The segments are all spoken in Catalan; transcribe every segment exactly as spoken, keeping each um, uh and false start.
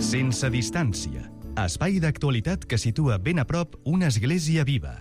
Sense distància. Espai d'actualitat que situa ben a prop una església viva.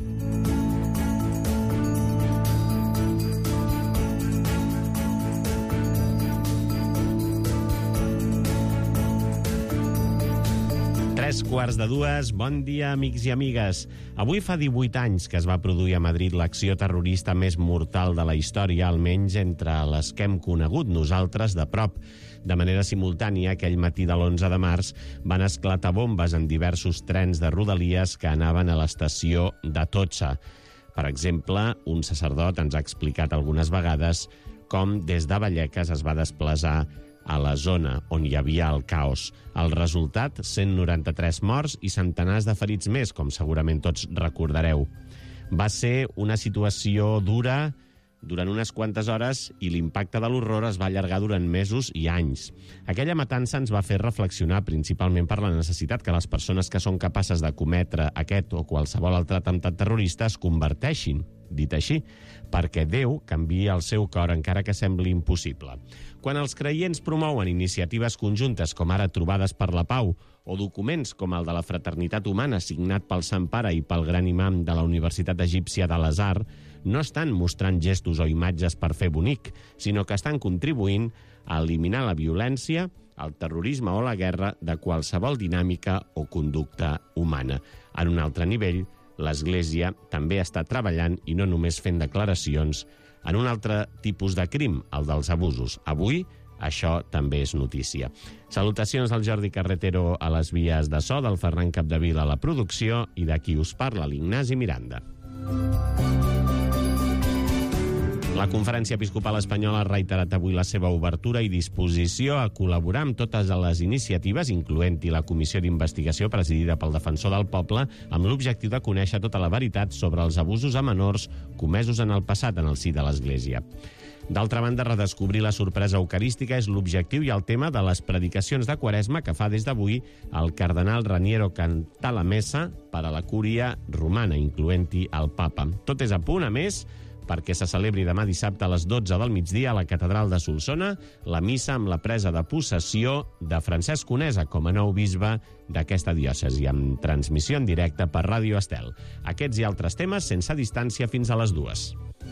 Tres quarts de dues, bon dia, amics i amigues. Avui fa divuit anys que es va produir a Madrid l'acció terrorista més mortal de la història, almenys entre les que hem conegut nosaltres de prop. De manera simultània, aquell matí de l'onze de març, van esclatar bombes en diversos trens de Rodalies que anaven a l'estació d'Atocha. Per exemple, un sacerdot ens ha explicat algunes vegades com des de Vallecas es va desplaçar a la zona on hi havia el caos. El resultat, cent noranta-tres morts i centenars de ferits més, com segurament tots recordareu. Va ser una situació dura durant unes quantes hores i l'impacte de l'horror es va allargar durant mesos i anys. Aquella matança ens va fer reflexionar principalment per la necessitat que les persones que són capaces de cometre aquest o qualsevol altre atemptat terrorista es converteixin, dit així, perquè Déu canvia el seu cor encara que sembli impossible. Quan els creients promouen iniciatives conjuntes com ara trobades per la pau o documents com el de la fraternitat humana signat pel Sant Pare i pel gran imam de la Universitat Egípcia d'Al-Azhar, no estan mostrant gestos o imatges per fer bonic, sinó que estan contribuint a eliminar la violència, el terrorisme o la guerra de qualsevol dinàmica o conducta humana. En un altre nivell, l'Església també està treballant i no només fent declaracions en un altre tipus de crim, el dels abusos. Avui, això també és notícia. Salutacions del Jordi Carretero a les vies de so, del Ferran Capdevila a la producció i de qui us parla, l'Ignasi Miranda. La Conferència Episcopal Espanyola ha reiterat avui la seva obertura i disposició a col·laborar amb totes les iniciatives, incloent-hi la comissió d'investigació presidida pel Defensor del Poble, amb l'objectiu de conèixer tota la veritat sobre els abusos a menors comesos en el passat en el si de l'Església. D'altra banda, redescobrir la sorpresa eucarística és l'objectiu i el tema de les predicacions de Quaresma que fa des d'avui el cardenal Raniero Cantalamessa per a la cúria romana, incloent-hi el papa. Tot és a punt, a més, perquè se celebri demà dissabte a les dotze del migdia a la Catedral de Solsona la missa amb la presa de possessió de Francesc Conesa com a nou bisbe d'aquesta diòcesi, amb transmissió en directe per Ràdio Estel. Aquests i altres temes sense distància fins a les dues.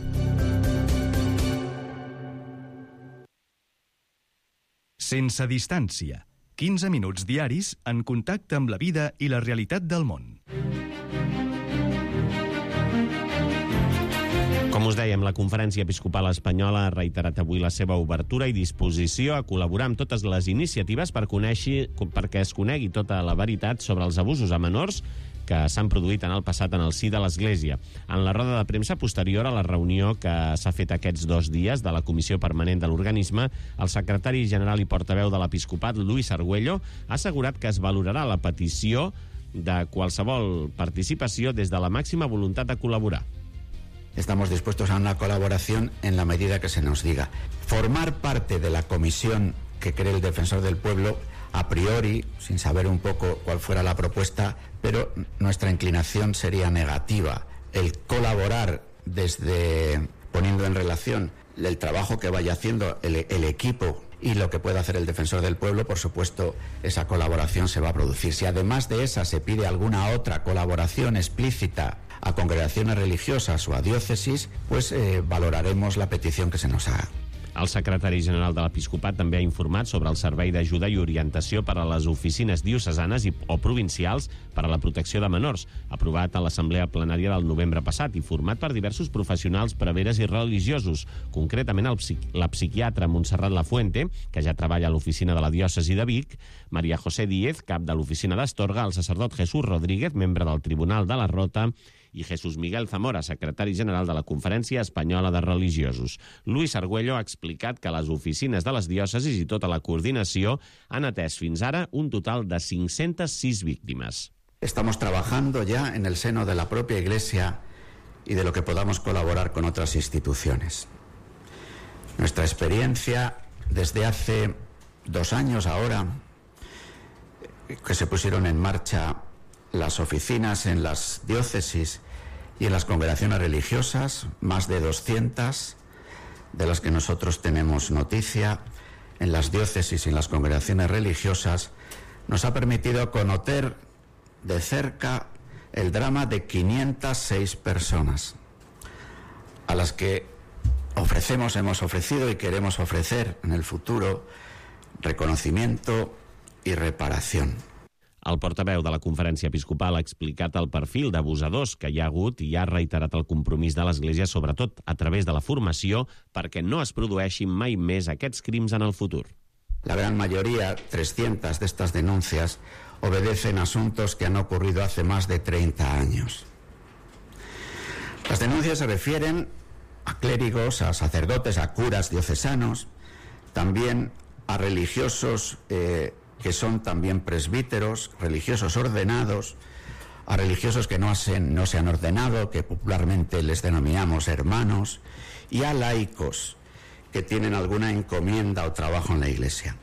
Sense distància. quinze minuts diaris en contacte amb la vida i la realitat del món. Com us dèiem, la Conferència Episcopal Espanyola ha reiterat avui la seva obertura i disposició a col·laborar amb totes les iniciatives per conèixer, perquè es conegui tota la veritat sobre els abusos a menors que s'han produït en el passat en el si de l'Església. En la roda de premsa posterior a la reunió que s'ha fet aquests dos dies de la Comissió Permanent de l'Organisme, el secretari general i portaveu de l'Episcopat, Luis Argüello, ha assegurat que es valorarà la petició de qualsevol participació des de la màxima voluntat de col·laborar. Estamos dispuestos a una colaboración en la medida que se nos diga. Formar parte de la comisión que cree el Defensor del Pueblo, a priori, sin saber un poco cuál fuera la propuesta, pero nuestra inclinación sería negativa. El colaborar desde, poniendo en relación el trabajo que vaya haciendo el, el equipo y lo que pueda hacer el Defensor del Pueblo, por supuesto, esa colaboración se va a producir. Si además de esa se pide alguna otra colaboración explícita a congregaciones religiosas o a diócesis, pues eh, valoraremos la petición que se nos haga. El secretari general de l'Episcopat també ha informat sobre el servei d'ajuda i orientació per a les oficines diocesanes i, o provincials per a la protecció de menors, aprovat a l'Assemblea Plenària del novembre passat i format per diversos professionals preveres i religiosos, concretament el psiqui la psiquiatra Montserrat Lafuente, que ja treballa a l'oficina de la diòcesi de Vic, Maria José Díez, cap de l'oficina d'Astorga, el sacerdot Jesús Rodríguez, membre del Tribunal de la Rota, i Jesús Miguel Zamora, secretari general de la Conferència Espanyola de Religiosos. Luis Argüello ha explicat que les oficines de les diòcesis i tota la coordinació han atès fins ara un total de cinc-centes sis víctimes. Estamos trabajando ya en el seno de la propia Iglesia y de lo que podamos colaborar con otras instituciones. Nuestra experiencia desde hace dos años ahora, que se pusieron en marcha las oficinas en las diócesis y en las congregaciones religiosas, más de doscientas, de las que nosotros tenemos noticia, en las diócesis y en las congregaciones religiosas, nos ha permitido conocer de cerca el drama de quinientas seis personas, a las que ofrecemos, hemos ofrecido y queremos ofrecer en el futuro reconocimiento i reparació. El portaveu de la Conferència Episcopal ha explicat el perfil d'abusadors que hi ha hagut i ha reiterat el compromís de l'Església, sobretot a través de la formació, perquè no es produeixin mai més aquests crims en el futur. La gran mayoría, trescientas de estas denuncias, obedecen a asuntos que han ocurrido hace más de treinta años. Las denuncias se refieren a clérigos, a sacerdotes, a curas diocesanos, también a religiosos eh, que son también presbíteros, religiosos ordenados, a religiosos que no, hacen, no se han ordenado, que popularmente les denominamos hermanos, y a laicos que tienen alguna encomienda o trabajo en la Iglesia.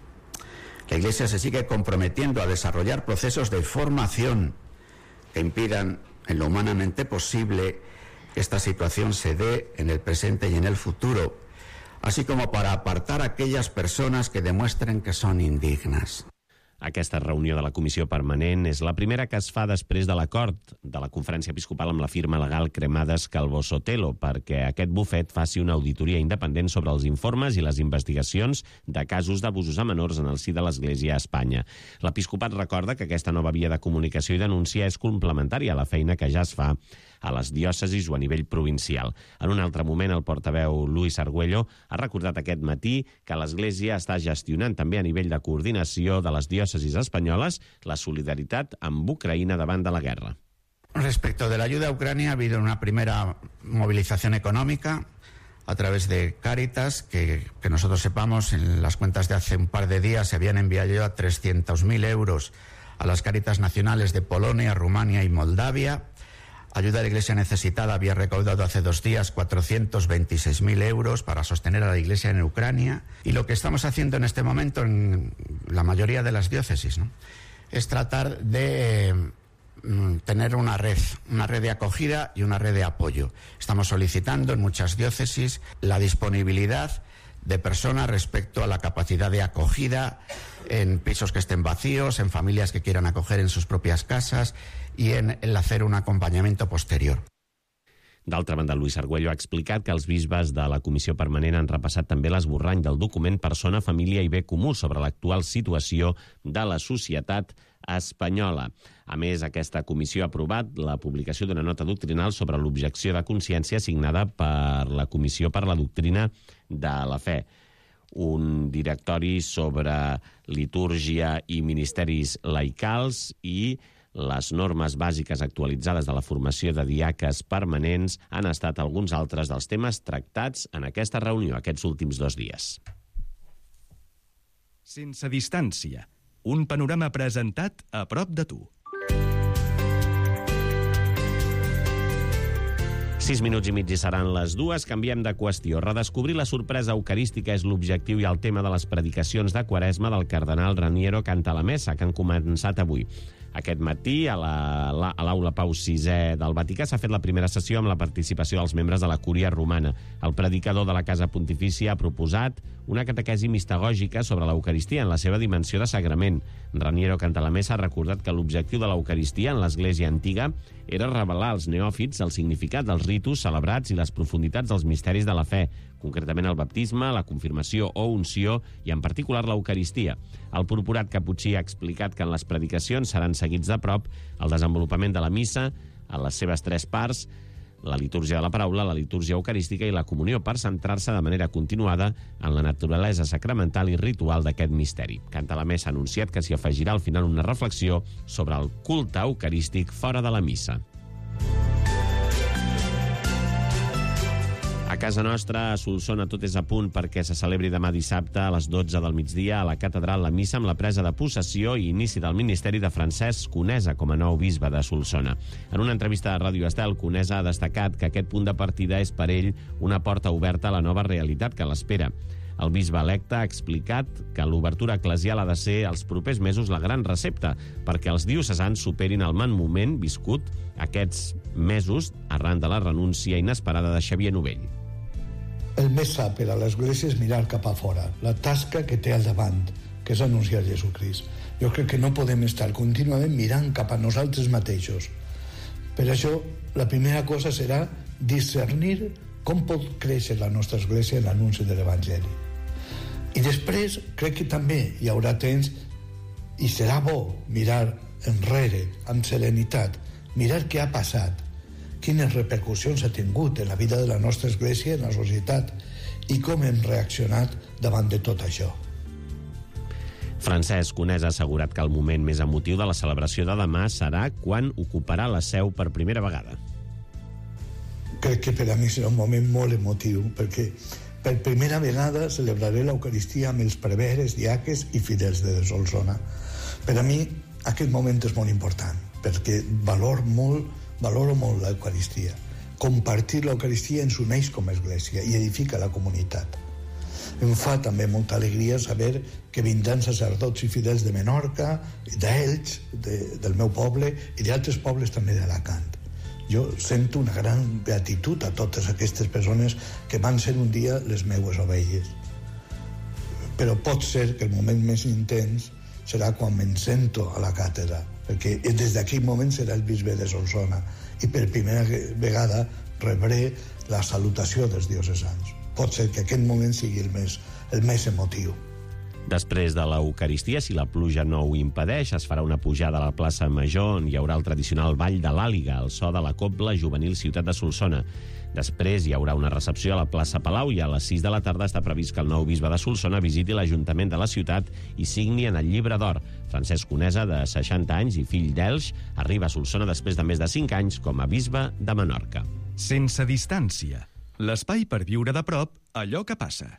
La Iglesia se sigue comprometiendo a desarrollar procesos de formación que impidan, en lo humanamente posible, que esta situación se dé en el presente y en el futuro, así como para apartar a aquellas personas que demuestren que son indignas. Aquesta reunió de la Comissió Permanent és la primera que es fa després de l'acord de la Conferència Episcopal amb la firma legal Cremades Calvo Sotelo perquè aquest bufet faci una auditoria independent sobre els informes i les investigacions de casos d'abusos a menors en el si de l'Església a Espanya. L'Episcopat recorda que aquesta nova via de comunicació i denúncia és complementària a la feina que ja es fa a les diòcesis o a nivell provincial. En un altre moment, el portaveu Luis Argüello ha recordat aquest matí que l'Església està gestionant també a nivell de coordinació de les diòcesis espanyoles la solidaritat amb Ucraïna davant de la guerra. Respecto de la ayuda a Ucrania, ha habido una primera movilización económica a través de Cáritas, que, que nosotros sepamos, en las cuentas de hace un par de días se habían enviado ya trescientos mil euros a las Cáritas nacionales de Polonia, Rumania y Moldavia. Ayuda a la Iglesia necesitada había recaudado hace dos días cuatrocientos veintiséis mil euros para sostener a la Iglesia en Ucrania. Y lo que estamos haciendo en este momento en la mayoría de las diócesis, ¿no?, es tratar de eh, tener una red, una red de acogida y una red de apoyo. Estamos solicitando en muchas diócesis la disponibilidad de personas respecto a la capacidad de acogida en pisos que estén vacíos, en familias que quieran acoger en sus propias casas y en el hacer un acompañamiento posterior. D'altra banda, Luis Argüello ha explicat que els bisbes de la Comissió Permanent han repassat també l'esborrany del document Persona, Família i Bé Comú sobre l'actual situació de la societat espanyola. A més, aquesta comissió ha aprovat la publicació d'una nota doctrinal sobre l'objecció de consciència signada per la Comissió per la Doctrina de la Fe, un directori sobre litúrgia i ministeris laicals i les normes bàsiques actualitzades de la formació de diaques permanents han estat alguns altres dels temes tractats en aquesta reunió aquests últims dos dies. Sense distància, un panorama presentat a prop de tu. Sis minuts i mig i seran les dues. Canviem de qüestió. Redescobrir la sorpresa eucarística és l'objectiu i el tema de les predicacions de Quaresma del cardenal Raniero Cantalamessa, que han començat avui. Aquest matí, a l'Aula Pau sisè del Vaticà, s'ha fet la primera sessió amb la participació dels membres de la Cúria Romana. El predicador de la Casa Pontifícia ha proposat una catequesi mistagògica sobre l'Eucaristia en la seva dimensió de sagrament. Raniero Cantalamessa ha recordat que l'objectiu de l'Eucaristia en l'Església antiga era revelar als neòfits el significat dels ritus celebrats i les profunditats dels misteris de la fe, concretament el baptisme, la confirmació o unció i, en particular, l'Eucaristia. El purpurat caputxí ha explicat que en les predicacions seran seguits de prop el desenvolupament de la missa en les seves tres parts, la litúrgia de la paraula, la litúrgia eucarística i la comunió, per centrar-se de manera continuada en la naturalesa sacramental i ritual d'aquest misteri. Cantalamessa ha anunciat que s'hi afegirà al final una reflexió sobre el culte eucarístic fora de la missa. A casa nostra, a Solsona, tot és a punt perquè se celebri demà dissabte a les dotze del migdia a la catedral la missa amb la presa de possessió i inici del ministeri de Francesc Conesa com a nou bisbe de Solsona. En una entrevista a Ràdio Estel, Conesa ha destacat que aquest punt de partida és per ell una porta oberta a la nova realitat que l'espera. El bisbe electe ha explicat que l'obertura eclesial ha de ser els propers mesos la gran recepta perquè els diocesans superin el mal moment viscut aquests mesos arran de la renúncia inesperada de Xavier Novell. El més sa per a l'Església és mirar cap a fora, la tasca que té al davant, que és anunciar Jesucrist. Jo crec que no podem estar contínuament mirant cap a nosaltres mateixos. Per això, la primera cosa serà discernir com pot créixer la nostra església en l'anunci de l'Evangeli. I després crec que també hi haurà temps, i serà bo mirar enrere, amb serenitat, mirar què ha passat, quines repercussions ha tingut en la vida de la nostra església, en la societat, i com hem reaccionat davant de tot això. Francesc Conesa ha assegurat que el moment més emotiu de la celebració de demà serà quan ocuparà la seu per primera vegada. Crec que per a mi serà un moment molt emotiu, perquè per primera vegada celebraré l'Eucaristia amb els preveres, diaques i fidels de Solsona. Per a mi aquest moment és molt important, perquè valor molt, valoro molt l'Eucaristia. Compartir l'Eucaristia ens uneix com a església i edifica la comunitat. Em fa també molta alegria saber que vindran sacerdots i fidels de Menorca, d'Elx, de, del meu poble, i d'altres pobles també d'Alacant. Jo sento una gran beatitud a totes aquestes persones que van ser un dia les meues ovelles. Però pot ser que el moment més intens serà quan me'n sento a la càtedra, perquè des d'aquell moment serà el bisbe de Solsona i per primera vegada rebré la salutació dels diocesans. Pot ser que aquest moment sigui el més, el més emotiu. Després de l'Eucaristia, si la pluja no ho impedeix, es farà una pujada a la plaça Major on hi haurà el tradicional ball de l'Àliga, el so de la cobla juvenil Ciutat de Solsona. Després hi haurà una recepció a la plaça Palau i a les sis de la tarda està previst que el nou bisbe de Solsona visiti l'Ajuntament de la ciutat i signi en el Llibre d'Or. Francesc Conesa, de seixanta anys i fill d'Elx, arriba a Solsona després de més de cinc anys com a bisbe de Menorca. Sense distància. L'espai per viure de prop allò que passa.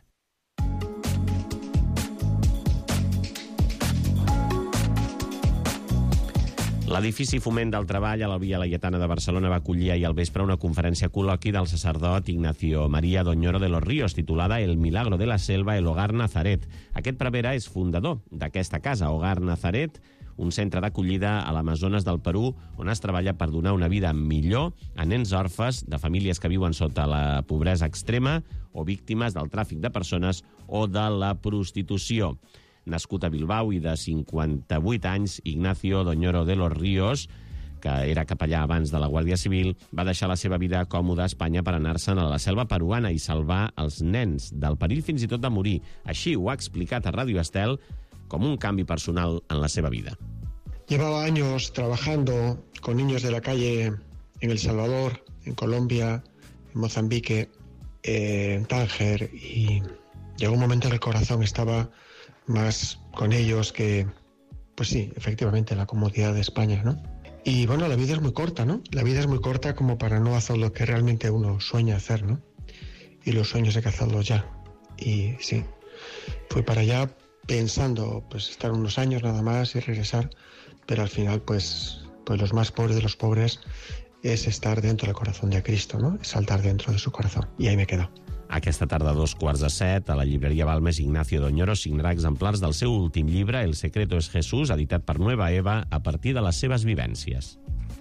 L'edifici Foment del Treball a la Via Laietana de Barcelona va acollir ahir al vespre una conferència col·loqui del sacerdot Ignacio María Doñoro de los Ríos, titulada El milagro de la selva, el Hogar Nazaret. Aquest prevere és fundador d'aquesta casa, Hogar Nazaret, un centre d'acollida a l'Amazones del Perú, on es treballa per donar una vida millor a nens orfes de famílies que viuen sota la pobresa extrema o víctimes del tràfic de persones o de la prostitució. Nascut a Bilbao i de cinquanta-vuit anys, Ignacio Doñoro de los Ríos, que era capellà abans de la Guàrdia Civil, va deixar la seva vida còmoda a Espanya per anar-se'n a la selva peruana i salvar els nens del perill fins i tot de morir. Així ho ha explicat a Ràdio Estel com un canvi personal en la seva vida. Llevaba años trabajando con niños de la calle en El Salvador, en Colombia, en Mozambique, eh, en Tánger, y llegó un momento en que el corazón estaba más con ellos que, pues sí, efectivamente, la comodidad de España, ¿no? Y bueno, la vida es muy corta, ¿no? La vida es muy corta como para no hacer lo que realmente uno sueña hacer, ¿no? Y los sueños hay que hacerlos ya. Y sí, fui para allá pensando, pues, estar unos años nada más y regresar, pero al final, pues, pues los más pobres de los pobres es estar dentro del corazón de Cristo, ¿no? Es saltar dentro de su corazón. Y ahí me quedo. Aquesta tarda, a dos quarts de set, a la llibreria Balmes, Ignacio Doñoro signarà exemplars del seu últim llibre, El secreto es Jesús, editat per Nueva Eva, a partir de les seves vivències.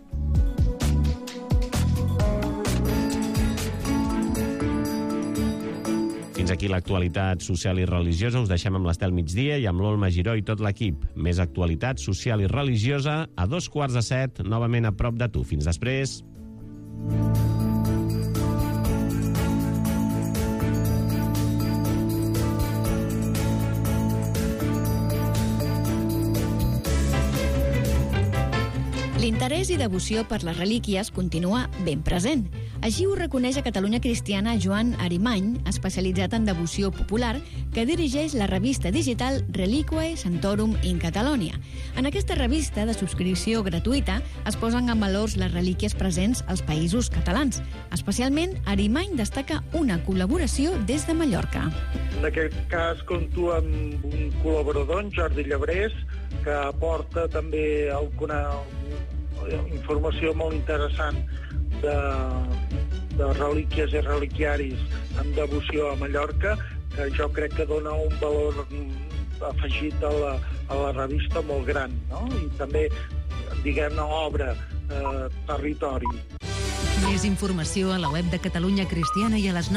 Fins aquí l'actualitat social i religiosa. Us deixem amb l'Estel Migdia i amb l'Olma Giró i tot l'equip. Més actualitat social i religiosa a dos quarts de set, novament a prop de tu. Fins després. L'interès i devoció per les relíquies continua ben present. Així ho reconeix a Catalunya Cristiana Joan Arimany, especialitzat en devoció popular, que dirigeix la revista digital Reliquiae Sanctorum in Catalonia. En aquesta revista de subscripció gratuïta es posen en valors les relíquies presents als països catalans. Especialment, Arimany destaca una col·laboració des de Mallorca. En aquest cas compto amb un col·laborador, en Jordi Llebrés, que aporta també alguna informació molt interessant de, de relíquies i reliquiaris amb devoció a Mallorca, que jo crec que dona un valor afegit a la, a la revista molt gran, no? I també, diguem-ne, obre eh, territori. Més informació a la web de Catalunya Cristiana i a les